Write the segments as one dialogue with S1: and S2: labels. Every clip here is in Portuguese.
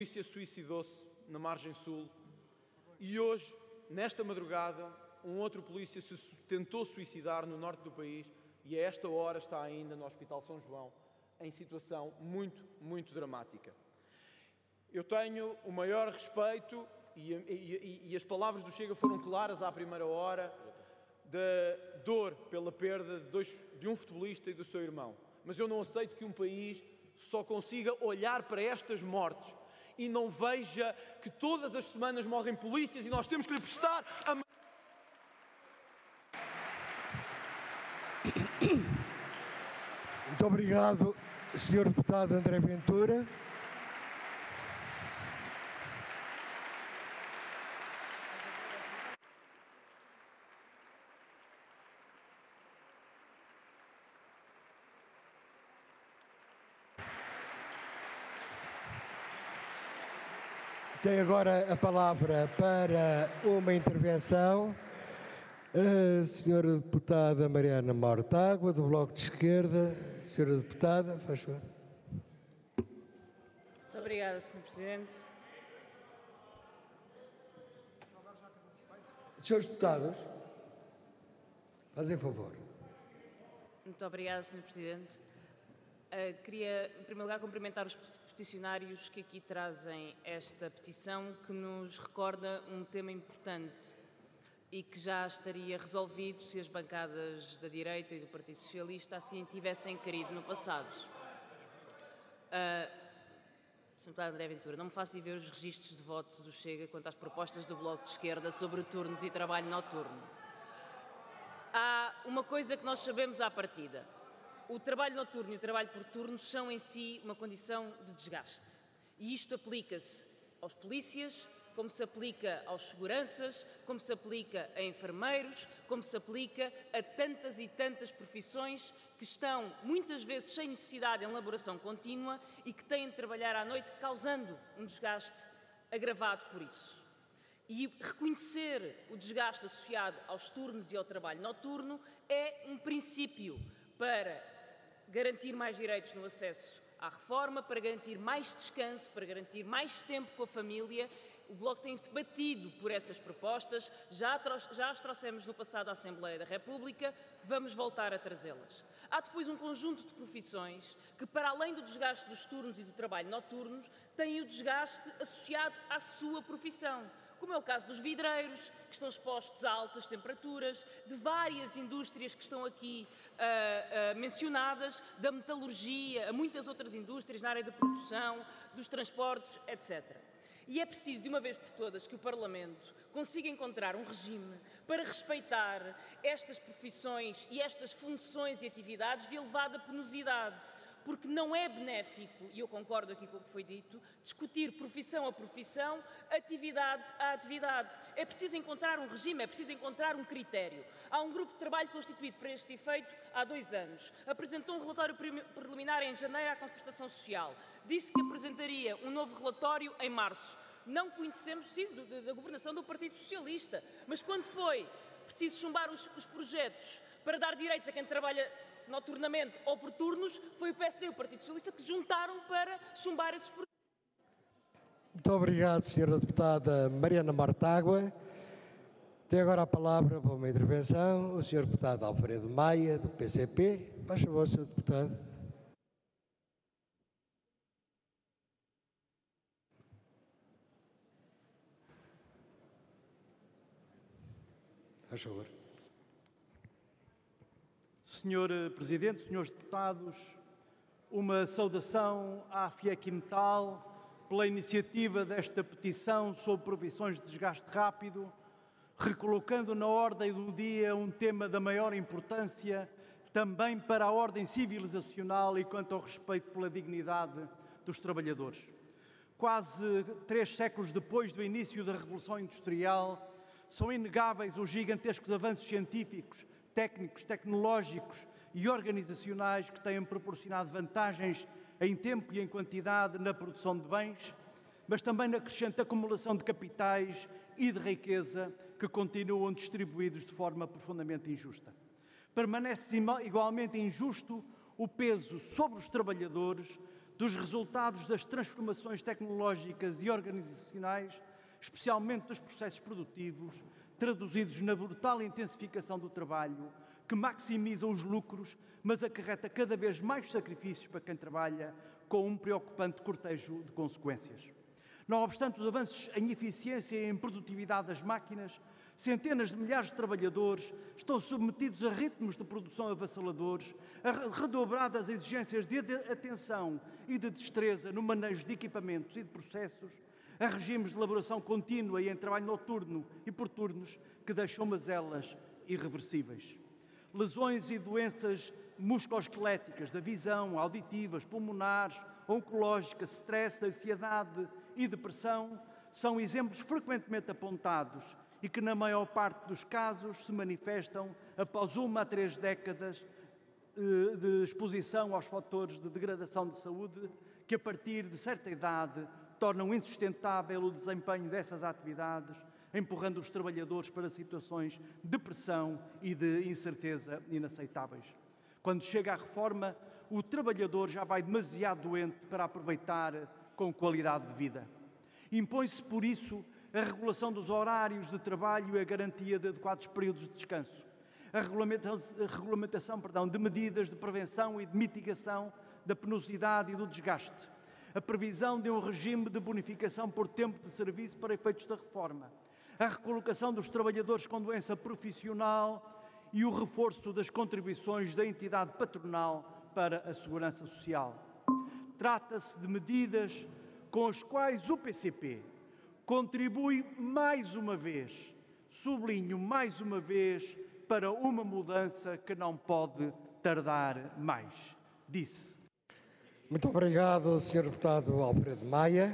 S1: polícia suicidou-se na margem sul e hoje, nesta madrugada, um outro polícia tentou suicidar no norte do país e a esta hora está ainda no Hospital São João, em situação muito dramática. Eu tenho o maior respeito e as palavras do Chega foram claras à primeira hora, da dor pela perda de um futebolista e do seu irmão. Mas eu não aceito que um país só consiga olhar para estas mortes e não veja que todas as semanas morrem polícias e nós temos que lhe prestar a...
S2: Muito obrigado, Sr. Deputado André Ventura. Tem agora a palavra para uma intervenção a Sra. Deputada Mariana Mortágua, do Bloco de Esquerda. Sra. Deputada, faz favor.
S3: Muito obrigada, Sr. Presidente.
S2: Senhores deputados, fazem favor.
S3: Muito obrigada, Sr. Presidente. Queria, em primeiro lugar, cumprimentar os peticionários que aqui trazem esta petição, que nos recorda um tema importante e que já estaria resolvido se as bancadas da direita e do Partido Socialista assim tivessem querido no passado. Sr. Deputado André Ventura, não me faça ir ver os registros de voto do Chega quanto às propostas do Bloco de Esquerda sobre turnos e trabalho noturno. Há uma coisa que nós sabemos à partida. O trabalho noturno e o trabalho por turnos são em si uma condição de desgaste. E isto aplica-se aos polícias, como se aplica aos seguranças, como se aplica a enfermeiros, como se aplica a tantas e tantas profissões que estão muitas vezes sem necessidade de elaboração contínua e que têm de trabalhar à noite, causando um desgaste agravado por isso. E reconhecer o desgaste associado aos turnos e ao trabalho noturno é um princípio para garantir mais direitos no acesso à reforma, para garantir mais descanso, para garantir mais tempo com a família. O Bloco tem-se batido por essas propostas, já as trouxemos no passado à Assembleia da República, vamos voltar a trazê-las. Há depois um conjunto de profissões que, para além do desgaste dos turnos e do trabalho noturnos, têm o desgaste associado à sua profissão, como é o caso dos vidreiros, que estão expostos a altas temperaturas, de várias indústrias que estão aqui mencionadas, da metalurgia, a muitas outras indústrias na área da produção, dos transportes, etc. E é preciso, de uma vez por todas, que o Parlamento consiga encontrar um regime para respeitar estas profissões e estas funções e atividades de elevada penosidade, porque não é benéfico, e eu concordo aqui com o que foi dito, discutir profissão a profissão, atividade a atividade. É preciso encontrar um regime, é preciso encontrar um critério. Há um grupo de trabalho constituído para este efeito há 2 anos. Apresentou um relatório preliminar em janeiro à Concertação Social. Disse que apresentaria um novo relatório em março. Não conhecemos, sim, da governação do Partido Socialista, mas quando foi preciso chumbar os projetos para dar direitos a quem trabalha noturnamente ou por turnos, foi o PSD e o Partido Socialista que se juntaram para chumbar esses projetos.
S2: Muito obrigado, Sra. Deputada Mariana Mortágua. Tem agora a palavra para uma intervenção o Sr. Deputado Alfredo Maia, do PCP. Faz favor, Sr. Deputado. Faz favor.
S4: Senhor Presidente, senhores deputados, uma saudação à FIEC Metal pela iniciativa desta petição sobre profissões de desgaste rápido, recolocando na ordem do dia um tema da maior importância também para a ordem civilizacional e quanto ao respeito pela dignidade dos trabalhadores. Quase 3 séculos depois do início da Revolução Industrial, são inegáveis os gigantescos avanços científicos, técnicos, tecnológicos e organizacionais que têm proporcionado vantagens em tempo e em quantidade na produção de bens, mas também na crescente acumulação de capitais e de riqueza que continuam distribuídos de forma profundamente injusta. Permanece igualmente injusto o peso sobre os trabalhadores dos resultados das transformações tecnológicas e organizacionais, especialmente dos processos produtivos, traduzidos na brutal intensificação do trabalho, que maximiza os lucros, mas acarreta cada vez mais sacrifícios para quem trabalha, com um preocupante cortejo de consequências. Não obstante os avanços em eficiência e em produtividade das máquinas, centenas de milhares de trabalhadores estão submetidos a ritmos de produção avassaladores, a redobradas exigências de atenção e de destreza no manejo de equipamentos e de processos, a regimes de elaboração contínua e em trabalho noturno e por turnos que deixam mazelas irreversíveis. Lesões e doenças musculoesqueléticas, da visão, auditivas, pulmonares, oncológicas, stress, ansiedade e depressão são exemplos frequentemente apontados e que, na maior parte dos casos, se manifestam após 1 a 3 décadas de exposição aos fatores de degradação de saúde que, a partir de certa idade, tornam insustentável o desempenho dessas atividades, empurrando os trabalhadores para situações de pressão e de incerteza inaceitáveis. Quando chega a reforma, o trabalhador já vai demasiado doente para aproveitar com qualidade de vida. Impõe-se, por isso, a regulação dos horários de trabalho e a garantia de adequados períodos de descanso. A regulamentação de medidas de prevenção e de mitigação da penosidade e do desgaste. A previsão de um regime de bonificação por tempo de serviço para efeitos da reforma. A recolocação dos trabalhadores com doença profissional e o reforço das contribuições da entidade patronal para a segurança social. Trata-se de medidas com as quais o PCP contribui mais uma vez, sublinho mais uma vez, para uma mudança que não pode tardar mais. Disse.
S2: Muito obrigado, Sr. Deputado Alfredo Maia.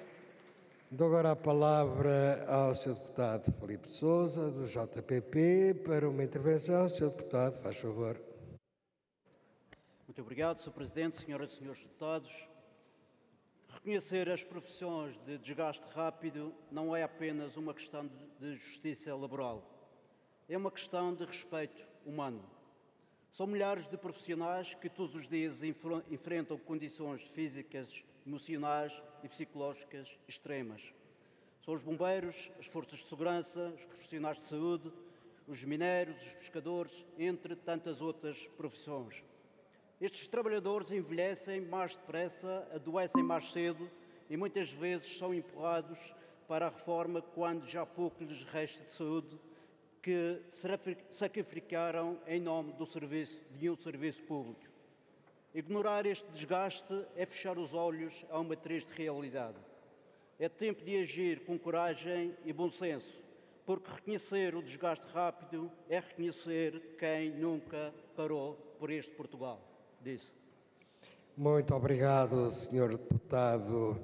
S2: Dou agora a palavra ao Sr. Deputado Filipe Sousa, do JPP, para uma intervenção. Sr. Deputado, faz favor.
S5: Muito obrigado, Sr. Presidente, Senhoras e Senhores Deputados. Reconhecer as profissões de desgaste rápido não é apenas uma questão de justiça laboral. É uma questão de respeito humano. São milhares de profissionais que todos os dias enfrentam condições físicas, emocionais e psicológicas extremas. São os bombeiros, as forças de segurança, os profissionais de saúde, os mineiros, os pescadores, entre tantas outras profissões. Estes trabalhadores envelhecem mais depressa, adoecem mais cedo e muitas vezes são empurrados para a reforma quando já pouco lhes resta de saúde, que sacrificaram em nome de um serviço público. Ignorar este desgaste é fechar os olhos a uma triste realidade. É tempo de agir com coragem e bom senso, porque reconhecer o desgaste rápido é reconhecer quem nunca parou por este Portugal. Disse.
S2: Muito obrigado, Sr. Deputado.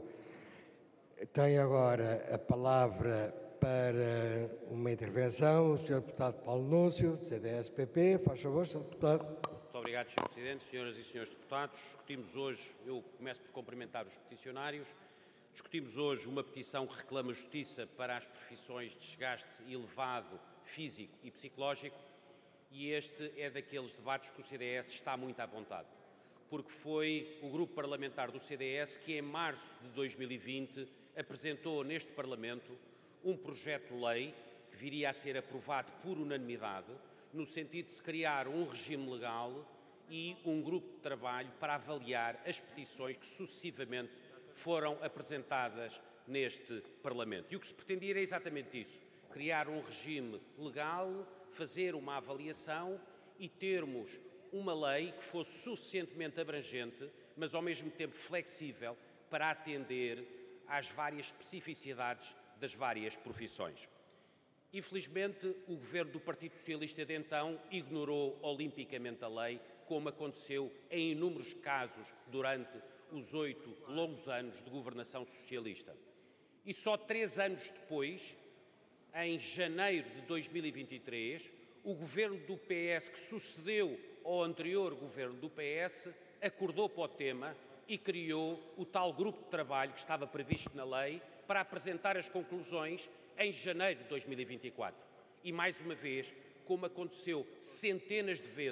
S2: Tem agora a palavra para uma intervenção o Sr. Deputado Paulo Núncio, CDS-PP. Faz favor, Sr. Deputado.
S6: Muito obrigado, Sr. Presidente, Senhoras e Senhores Deputados. Discutimos hoje, eu começo por cumprimentar os peticionários, discutimos hoje uma petição que reclama justiça para as profissões de desgaste elevado físico e psicológico, e este é daqueles debates que o CDS está muito à vontade, porque foi o grupo parlamentar do CDS que em março de 2020 apresentou neste Parlamento um projeto de lei que viria a ser aprovado por unanimidade, no sentido de se criar um regime legal e um grupo de trabalho para avaliar as petições que sucessivamente foram apresentadas neste Parlamento. E o que se pretendia era exatamente isso, criar um regime legal, fazer uma avaliação e termos uma lei que fosse suficientemente abrangente, mas ao mesmo tempo flexível, para atender às várias especificidades das várias profissões. Infelizmente, o governo do Partido Socialista de então ignorou olimpicamente a lei, como aconteceu em inúmeros casos durante os 8 longos anos de governação socialista. E só 3 anos depois, em janeiro de 2023, o governo do PS, que sucedeu ao anterior governo do PS, acordou para o tema e criou o tal grupo de trabalho que estava previsto na lei para apresentar as conclusões em janeiro de 2024. E, mais uma vez, como aconteceu centenas de vezes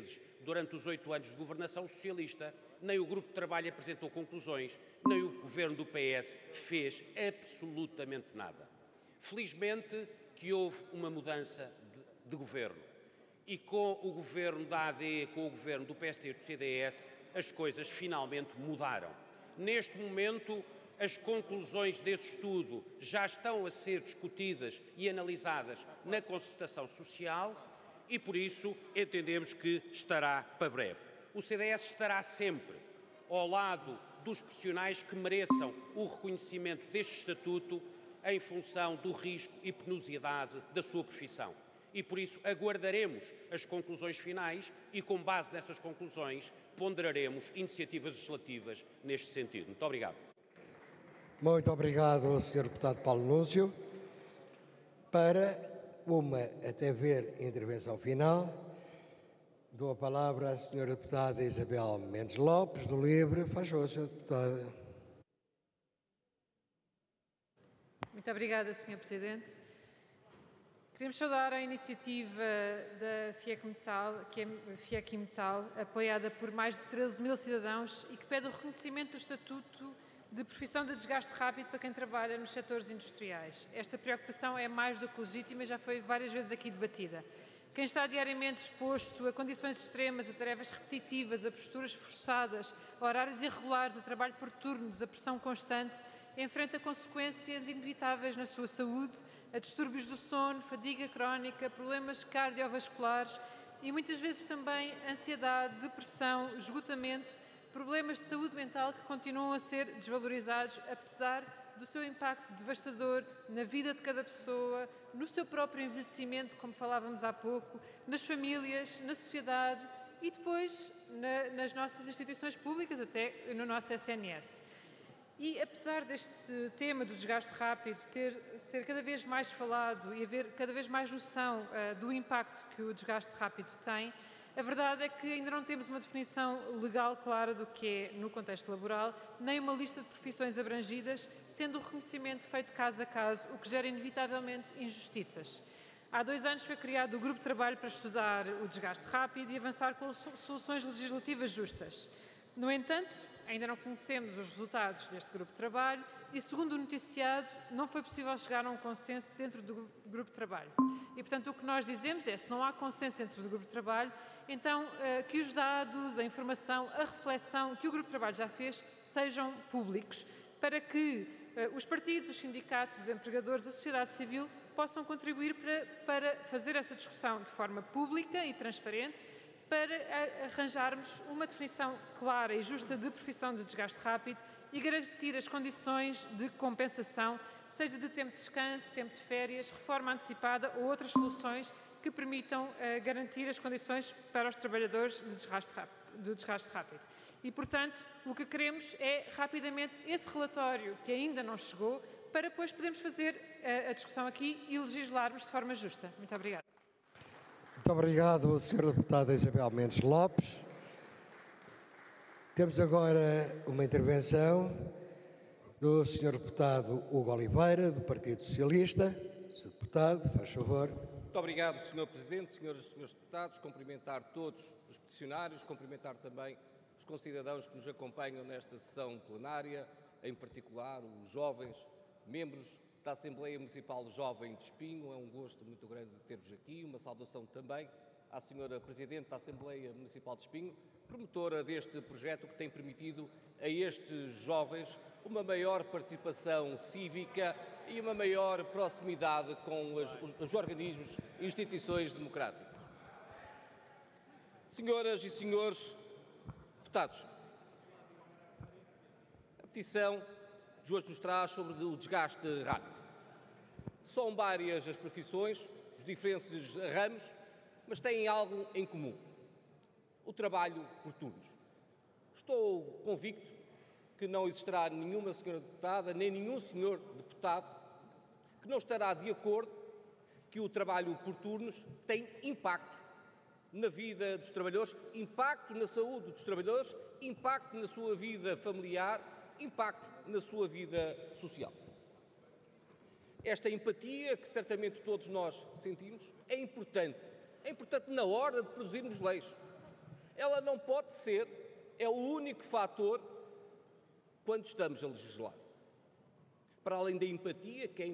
S6: durante os 8 anos de governação socialista, nem o grupo de trabalho apresentou conclusões, nem o governo do PS fez absolutamente nada. Felizmente que houve uma mudança de governo e com o governo da AD, com o governo do PSD e do CDS, as coisas finalmente mudaram. Neste momento, as conclusões desse estudo já estão a ser discutidas e analisadas na concertação social e, por isso, entendemos que estará para breve. O CDS estará sempre ao lado dos profissionais que mereçam o reconhecimento deste estatuto em função do risco e penosidade da sua profissão. E, por isso, aguardaremos as conclusões finais e, com base nessas conclusões, ponderaremos iniciativas legislativas neste sentido. Muito obrigado.
S2: Muito obrigado, Sr. Deputado Paulo Núncio. Para uma, até ver, intervenção final, dou a palavra à Sra. Deputada Isabel Mendes Lopes, do LIVRE. Faz favor, Sra. Deputada.
S7: Muito obrigada, Sr. Presidente. Queremos saudar a iniciativa da FIEC Metal, apoiada por mais de 13 mil cidadãos e que pede o reconhecimento do estatuto de profissão de desgaste rápido para quem trabalha nos setores industriais. Esta preocupação é mais do que legítima e já foi várias vezes aqui debatida. Quem está diariamente exposto a condições extremas, a tarefas repetitivas, a posturas forçadas, a horários irregulares, a trabalho por turnos, a pressão constante, enfrenta consequências inevitáveis na sua saúde, a distúrbios do sono, fadiga crónica, problemas cardiovasculares e muitas vezes também ansiedade, depressão, esgotamento, problemas de saúde mental que continuam a ser desvalorizados, apesar do seu impacto devastador na vida de cada pessoa, no seu próprio envelhecimento, como falávamos há pouco, nas famílias, na sociedade e depois nas nossas instituições públicas, até no nosso SNS. E apesar deste tema do desgaste rápido ser cada vez mais falado e haver cada vez mais noção do impacto que o desgaste rápido tem, a verdade é que ainda não temos uma definição legal clara do que é no contexto laboral, nem uma lista de profissões abrangidas, sendo o reconhecimento feito caso a caso, o que gera inevitavelmente injustiças. Há 2 anos foi criado o Grupo de Trabalho para estudar o desgaste rápido e avançar com soluções legislativas justas. No entanto, ainda não conhecemos os resultados deste grupo de trabalho e, segundo o noticiado, não foi possível chegar a um consenso dentro do grupo de trabalho. E, portanto, o que nós dizemos é, se não há consenso dentro do grupo de trabalho, então que os dados, a informação, a reflexão que o grupo de trabalho já fez sejam públicos, para que os partidos, os sindicatos, os empregadores, a sociedade civil possam contribuir para fazer essa discussão de forma pública e transparente, para arranjarmos uma definição clara e justa de profissão de desgaste rápido e garantir as condições de compensação, seja de tempo de descanso, tempo de férias, reforma antecipada ou outras soluções que permitam garantir as condições para os trabalhadores de desgaste rápido. E, portanto, o que queremos é, rapidamente, esse relatório que ainda não chegou, para depois podermos fazer a discussão aqui e legislarmos de forma justa. Muito obrigada.
S2: Muito obrigado, Sra. Deputada Isabel Mendes Lopes. Temos agora uma intervenção do Sr. Deputado Hugo Oliveira, do Partido Socialista. Sr. Deputado, faz favor.
S8: Muito obrigado, Sr. Presidente, Senhoras e Senhores Deputados. Cumprimentar todos os peticionários, cumprimentar também os concidadãos que nos acompanham nesta sessão plenária, em particular os jovens membros da Assembleia Municipal Jovem de Espinho. É um gosto muito grande ter-vos aqui. Uma saudação também à Sra. Presidente da Assembleia Municipal de Espinho, promotora deste projeto que tem permitido a estes jovens uma maior participação cívica e uma maior proximidade com os organismos e instituições democráticas. Senhoras e senhores deputados, a petição de hoje nos traz sobre o desgaste rápido. São várias as profissões, os diferentes ramos, mas têm algo em comum: o trabalho por turnos. Estou convicto que não existirá nenhuma senhora deputada, nem nenhum senhor deputado que não estará de acordo que o trabalho por turnos tem impacto na vida dos trabalhadores, impacto na saúde dos trabalhadores, impacto na sua vida familiar, impacto na sua vida social. Esta empatia, que certamente todos nós sentimos, é importante na hora de produzirmos leis. ela não pode ser, é o único fator quando estamos a legislar. Para além da empatia, que é